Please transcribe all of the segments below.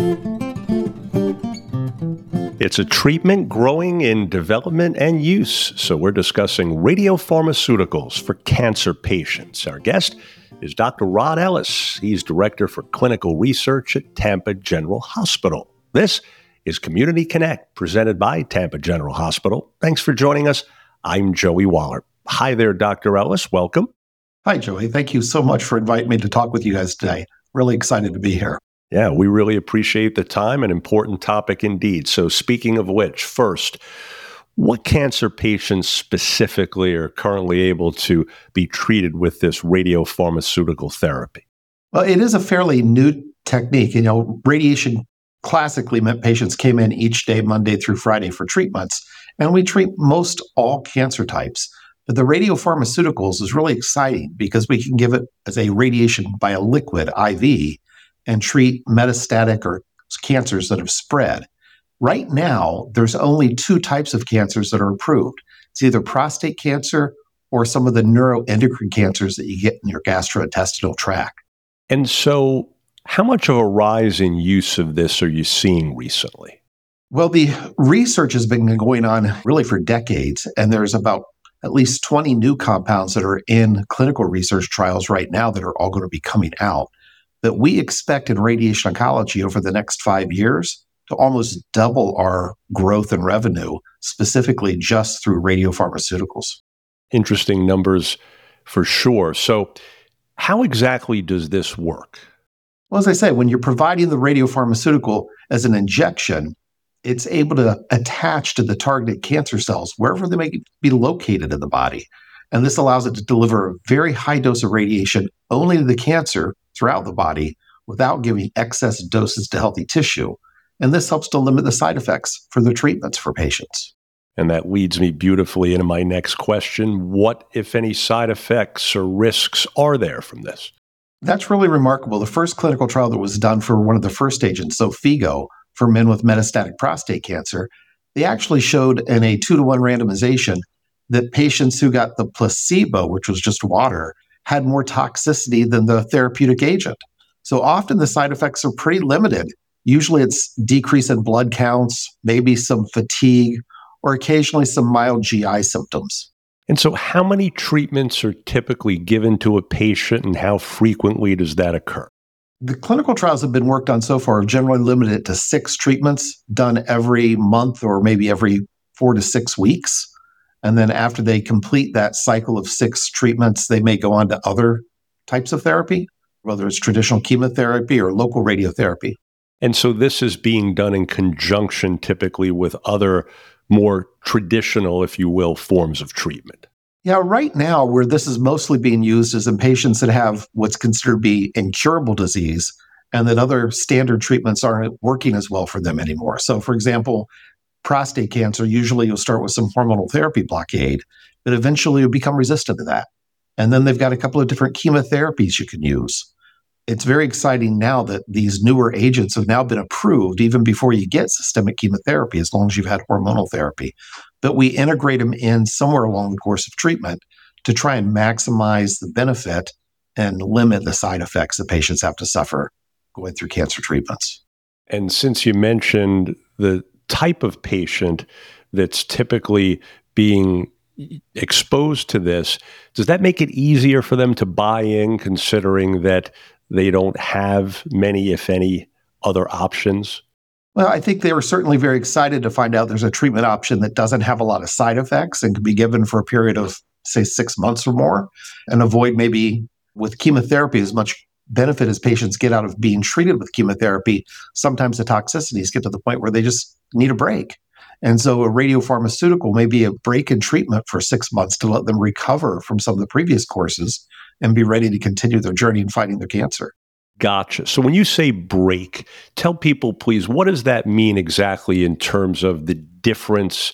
It's a treatment growing in development and use, so we're discussing radiopharmaceuticals for cancer patients. Our guest is Dr. Rod Ellis. He's Director for Clinical Research at Tampa General Hospital. This is Community Connect, presented by Tampa General Hospital. Thanks for joining us. I'm Joey Waller. Hi there, Dr. Ellis. Welcome. Hi, Joey. Thank you so much for inviting me to talk with you guys today. Really excited to be here. Yeah, we really appreciate the time. An important topic indeed. So speaking of which, first, what cancer patients specifically are currently able to be treated with this radiopharmaceutical therapy? Well, it is a fairly new technique. Radiation classically meant patients came in each day, Monday through Friday, for treatments, and we treat most all cancer types. But the radiopharmaceuticals is really exciting because we can give it as a radiation by a liquid, IV, and treat metastatic or cancers that have spread. Right now, there's only two types of cancers that are approved. It's either prostate cancer or some of the neuroendocrine cancers that you get in your gastrointestinal tract. And so how much of a rise in use of this are you seeing recently? Well, the research has been going on really for decades, and there's about at least 20 new compounds that are in clinical research trials right now that are all going to be coming out. That we expect in radiation oncology over the next 5 years to almost double our growth in revenue, specifically just through radiopharmaceuticals. Interesting numbers for sure. So how exactly does this work? Well, as I say, when you're providing the radiopharmaceutical as an injection, it's able to attach to the targeted cancer cells wherever they may be located in the body. And this allows it to deliver a very high dose of radiation only to the cancer throughout the body without giving excess doses to healthy tissue. And this helps to limit the side effects for the treatments for patients. And that leads me beautifully into my next question. What, if any, side effects or risks are there from this? That's really remarkable. The first clinical trial that was done for one of the first agents, Xofigo, for men with metastatic prostate cancer, they actually showed in a 2-to-1 randomization that patients who got the placebo, which was just water, had more toxicity than the therapeutic agent. So often the side effects are pretty limited. Usually it's decrease in blood counts, maybe some fatigue, or occasionally some mild GI symptoms. And so how many treatments are typically given to a patient and how frequently does that occur? The clinical trials have been worked on so far have generally limited to 6 treatments done every month or maybe every 4 to 6 weeks. And then after they complete that cycle of 6 treatments, they may go on to other types of therapy, whether it's traditional chemotherapy or local radiotherapy. And so this is being done in conjunction typically with other more traditional, if you will, forms of treatment. Yeah, right now where this is mostly being used is in patients that have what's considered to be incurable disease and that other standard treatments aren't working as well for them anymore. So for example, prostate cancer, usually you'll start with some hormonal therapy blockade, but eventually you'll become resistant to that. And then they've got a couple of different chemotherapies you can use. It's very exciting now that these newer agents have now been approved even before you get systemic chemotherapy, as long as you've had hormonal therapy. But we integrate them in somewhere along the course of treatment to try and maximize the benefit and limit the side effects that patients have to suffer going through cancer treatments. And since you mentioned the type of patient that's typically being exposed to this, does that make it easier for them to buy in, considering that they don't have many, if any, other options? Well, I think they were certainly very excited to find out there's a treatment option that doesn't have a lot of side effects and can be given for a period of, say, 6 months or more, and avoid maybe with chemotherapy as much benefit as patients get out of being treated with chemotherapy. Sometimes the toxicities get to the point where they just need a break. And so a radiopharmaceutical may be a break in treatment for 6 months to let them recover from some of the previous courses and be ready to continue their journey in fighting their cancer. Gotcha. So when you say break, tell people, please, what does that mean exactly in terms of the difference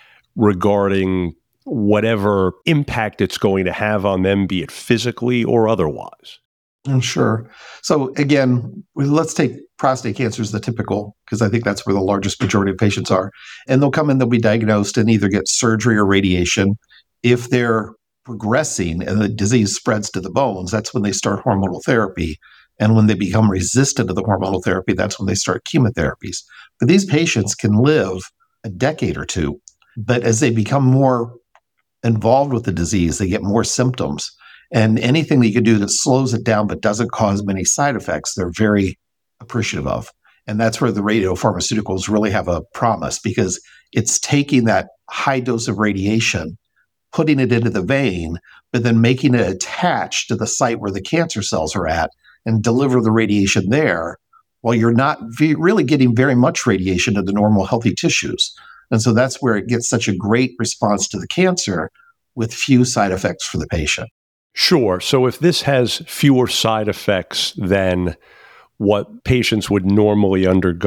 regarding whatever impact it's going to have on them, be it physically or otherwise? Sure. So again, let's take prostate cancer as the typical, because I think that's where the largest majority of patients are. And they'll come in, they'll be diagnosed and either get surgery or radiation. If they're progressing and the disease spreads to the bones, that's when they start hormonal therapy. And when they become resistant to the hormonal therapy, that's when they start chemotherapies. But these patients can live a decade or two. But as they become more involved with the disease, they get more symptoms. And anything that you can do that slows it down but doesn't cause many side effects, they're very appreciative of. And that's where the radiopharmaceuticals really have a promise, because it's taking that high dose of radiation, putting it into the vein, but then making it attached to the site where the cancer cells are at and deliver the radiation there, while you're not really getting very much radiation to the normal healthy tissues. And so that's where it gets such a great response to the cancer with few side effects for the patient. Sure. So if this has fewer side effects than what patients would normally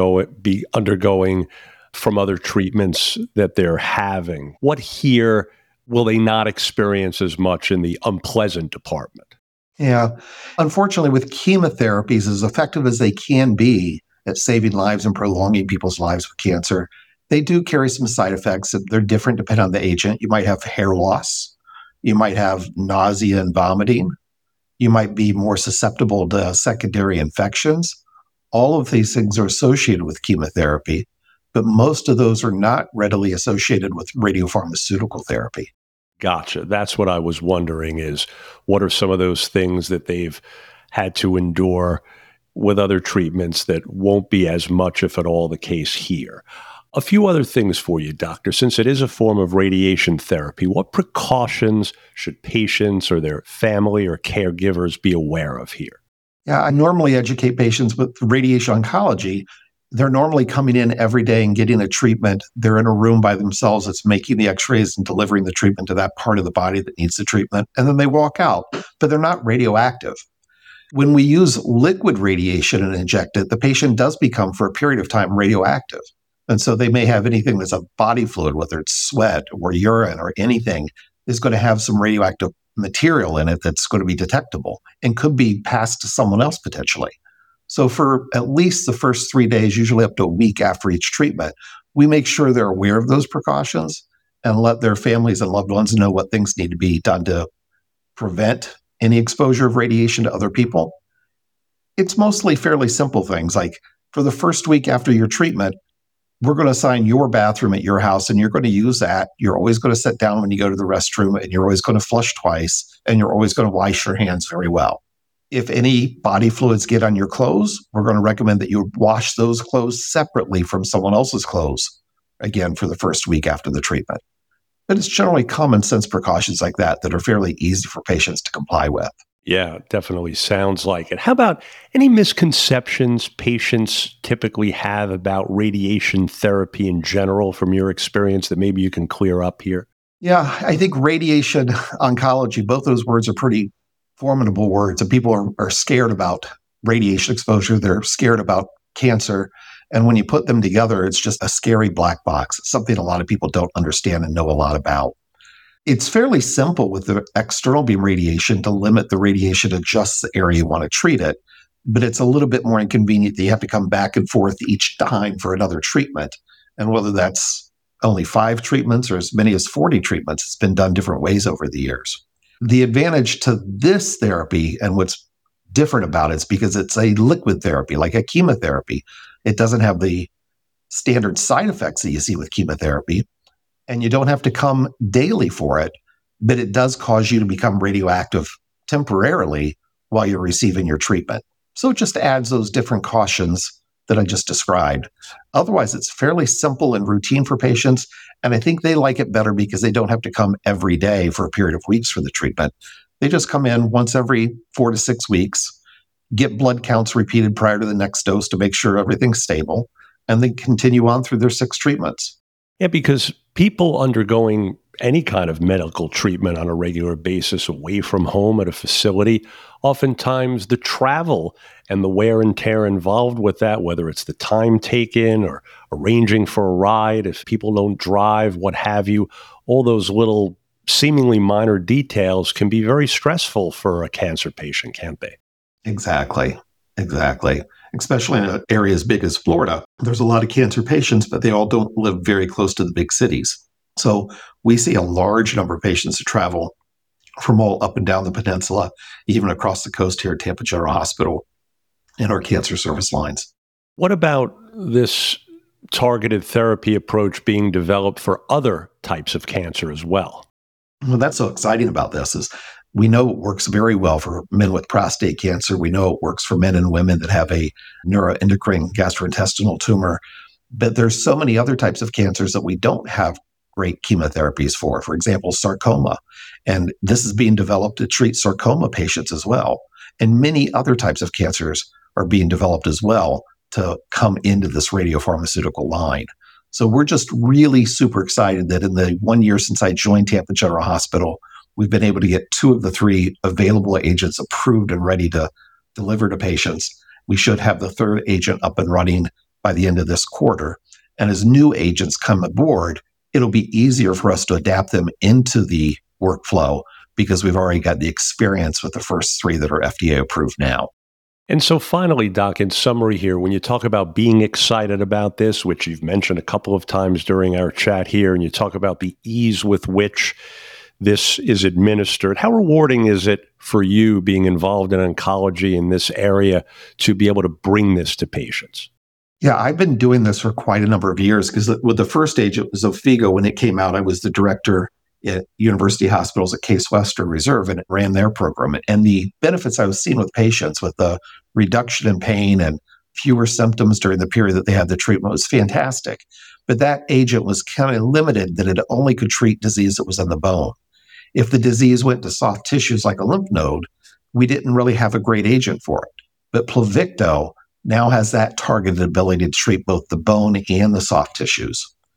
be undergoing from other treatments that they're having, what here will they not experience as much in the unpleasant department? Yeah. Unfortunately, with chemotherapies, as effective as they can be at saving lives and prolonging people's lives with cancer, they do carry some side effects. They're different depending on the agent. You might have hair loss. You might have nausea and vomiting. You might be more susceptible to secondary infections. All of these things are associated with chemotherapy, but most of those are not readily associated with radiopharmaceutical therapy. Gotcha. That's what I was wondering, is what are some of those things that they've had to endure with other treatments that won't be as much, if at all, the case here. A few other things for you, doctor. Since it is a form of radiation therapy, what precautions should patients or their family or caregivers be aware of here? Yeah, I normally educate patients with radiation oncology. They're normally coming in every day and getting a treatment. They're in a room by themselves. It's making the x-rays and delivering the treatment to that part of the body that needs the treatment. And then they walk out, but they're not radioactive. When we use liquid radiation and inject it, the patient does become, for a period of time, radioactive. And so they may have anything that's a body fluid, whether it's sweat or urine or anything, is going to have some radioactive material in it that's going to be detectable and could be passed to someone else potentially. So for at least the first 3 days, usually up to a week after each treatment, we make sure they're aware of those precautions and let their families and loved ones know what things need to be done to prevent any exposure of radiation to other people. It's mostly fairly simple things, like for the first week after your treatment, we're going to assign your bathroom at your house and you're going to use that. You're always going to sit down when you go to the restroom and you're always going to flush twice and you're always going to wash your hands very well. If any body fluids get on your clothes, we're going to recommend that you wash those clothes separately from someone else's clothes, again, for the first week after the treatment. But it's generally common sense precautions like that are fairly easy for patients to comply with. Yeah, definitely sounds like it. How about any misconceptions patients typically have about radiation therapy in general from your experience that maybe you can clear up here? Yeah, I think radiation oncology, both those words are pretty formidable words, and people are scared about radiation exposure. They're scared about cancer. And when you put them together, it's just a scary black box. It's something a lot of people don't understand and know a lot about. It's fairly simple with the external beam radiation to limit the radiation to just the area you want to treat it. But it's a little bit more inconvenient that you have to come back and forth each time for another treatment. And whether that's only 5 treatments or as many as 40 treatments, it's been done different ways over the years. The advantage to this therapy and what's different about it is because it's a liquid therapy, like a chemotherapy. It doesn't have the standard side effects that you see with chemotherapy. And you don't have to come daily for it, but it does cause you to become radioactive temporarily while you're receiving your treatment. So it just adds those different cautions that I just described. Otherwise, it's fairly simple and routine for patients. And I think they like it better because they don't have to come every day for a period of weeks for the treatment. They just come in once every 4 to 6 weeks, get blood counts repeated prior to the next dose to make sure everything's stable, and then continue on through their 6 treatments. Yeah, because people undergoing any kind of medical treatment on a regular basis away from home at a facility, oftentimes the travel and the wear and tear involved with that, whether it's the time taken or arranging for a ride, if people don't drive, what have you, all those little seemingly minor details can be very stressful for a cancer patient, can't they? Exactly. Especially in an area as big as Florida. There's a lot of cancer patients, but they all don't live very close to the big cities. So we see a large number of patients who travel from all up and down the peninsula, even across the coast here at Tampa General Hospital. in our cancer service lines. What about this targeted therapy approach being developed for other types of cancer as well? Well, that's so exciting about this is we know it works very well for men with prostate cancer. We know it works for men and women that have a neuroendocrine gastrointestinal tumor. But there's so many other types of cancers that we don't have great chemotherapies for example, sarcoma. And this is being developed to treat sarcoma patients as well. And many other types of cancers are being developed as well to come into this radiopharmaceutical line. So we're just really super excited that in the 1 year since I joined Tampa General Hospital, we've been able to get 2 of the 3 available agents approved and ready to deliver to patients. We should have the 3rd agent up and running by the end of this quarter. And as new agents come aboard, it'll be easier for us to adapt them into the workflow because we've already got the experience with the first 3 that are FDA approved now. And so finally, Doc, in summary here, when you talk about being excited about this, which you've mentioned a couple of times during our chat here, and you talk about the ease with which this is administered, how rewarding is it for you being involved in oncology in this area to be able to bring this to patients? Yeah, I've been doing this for quite a number of years because with the first agent, Xofigo, when it came out, I was the director at University Hospitals at Case Western Reserve, and it ran their program. And the benefits I was seeing with patients with the reduction in pain and fewer symptoms during the period that they had the treatment was fantastic. But that agent was kind of limited that it only could treat disease that was in the bone. If the disease went to soft tissues like a lymph node, we didn't really have a great agent for it. But Pluvicto now has that targeted ability to treat both the bone and the soft tissues.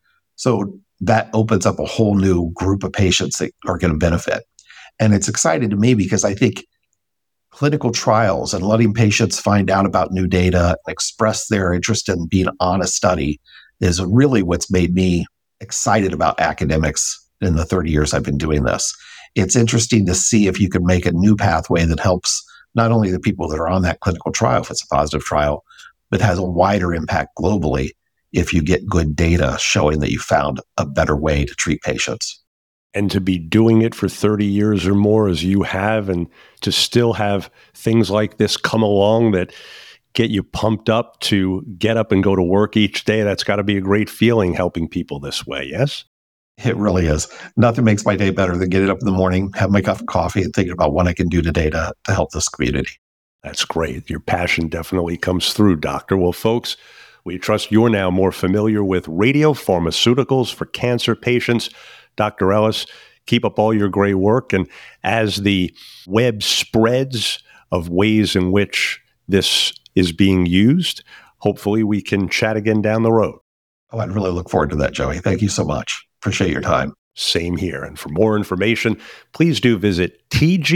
So that opens up a whole new group of patients that are going to benefit. And it's exciting to me because I think clinical trials and letting patients find out about new data and express their interest in being on a study is really what's made me excited about academics in the 30 years I've been doing this. It's interesting to see if you can make a new pathway that helps not only the people that are on that clinical trial, if it's a positive trial, but has a wider impact globally if you get good data showing that you found a better way to treat patients. And to be doing it for 30 years or more as you have, and to still have things like this come along that get you pumped up to get up and go to work each day, that's got to be a great feeling helping people this way, yes? It really is. Nothing makes my day better than getting up in the morning, have my cup of coffee, and thinking about what I can do today to help this community. That's great. Your passion definitely comes through, Doctor. Well, folks, we trust you're now more familiar with radiopharmaceuticals for cancer patients. Dr. Ellis, keep up all your great work. And as the web spreads of ways in which this is being used, hopefully we can chat again down the road. Oh, I'd really look forward to that, Joey. Thank you so much. Appreciate your time. Same here. And for more information, please do visit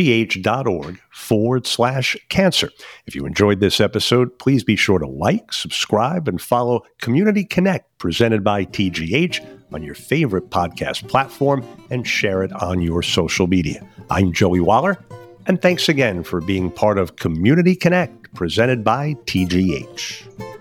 tgh.org/cancer. If you enjoyed this episode, please be sure to like, subscribe, and follow Community Connect presented by TGH on your favorite podcast platform and share it on your social media. I'm Joey Waller, and thanks again for being part of Community Connect presented by TGH.